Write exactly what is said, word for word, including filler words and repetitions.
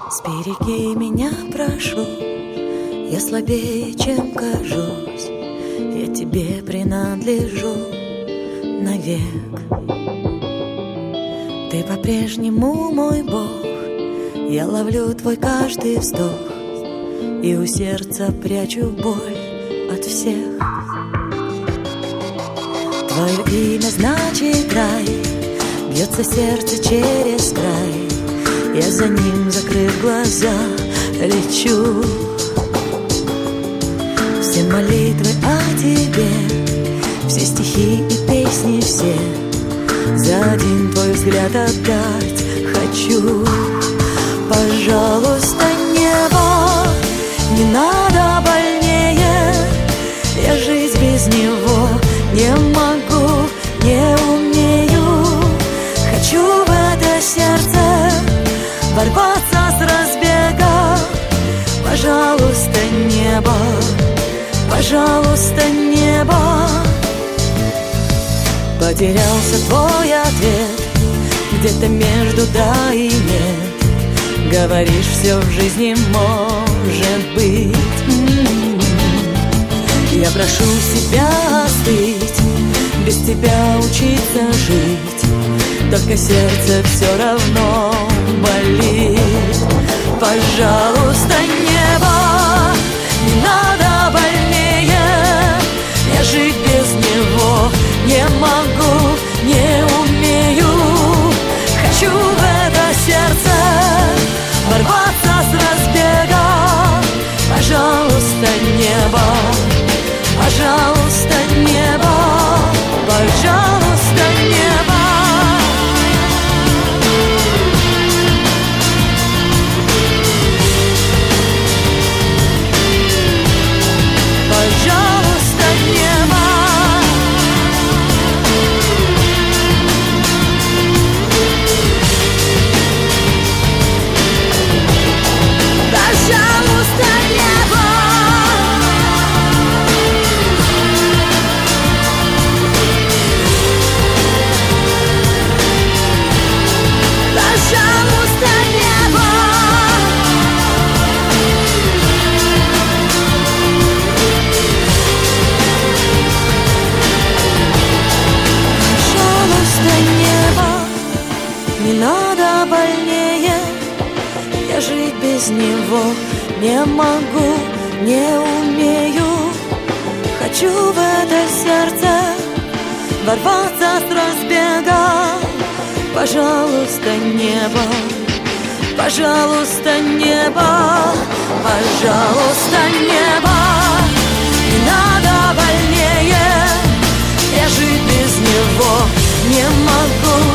Сбереги меня, прошу, я слабее, чем кажусь, я тебе принадлежу навек. Ты по-прежнему мой Бог, я ловлю твой каждый вздох и у сердца прячу боль от всех. Твое имя значит рай, бьется сердце через край, я за ним, закрыв глаза, лечу. Все молитвы о тебе, все стихи и песни все, за один твой взгляд отдать хочу. Пожалуйста, небо, не надо больнее, я жить без него не могу, не умею. Хочу в это сердце ворваться с разбега. Пожалуйста, небо, пожалуйста, небо. Потерялся твой ответ где-то между да и нет. Говоришь, все в жизни может быть. Я прошу себя остыть, без тебя учиться жить, только сердце все равно болит. Пожалуйста, небо, не надо больнее, я жить без него не могу, не умею. Хочу в это сердце ворваться с разбега. Пожалуйста, небо, пожалуйста, небо, пожалуйста, небо. Пожалуйста, небо. Пожалуйста, небо. Пожалуйста, небо. Пожалуйста, небо, не надо больнее, я жить без него не могу, не умею. Хочу в это сердце ворваться с разбега. Пожалуйста, небо, пожалуйста, небо, пожалуйста, небо. Не надо больнее, я жить без него не могу,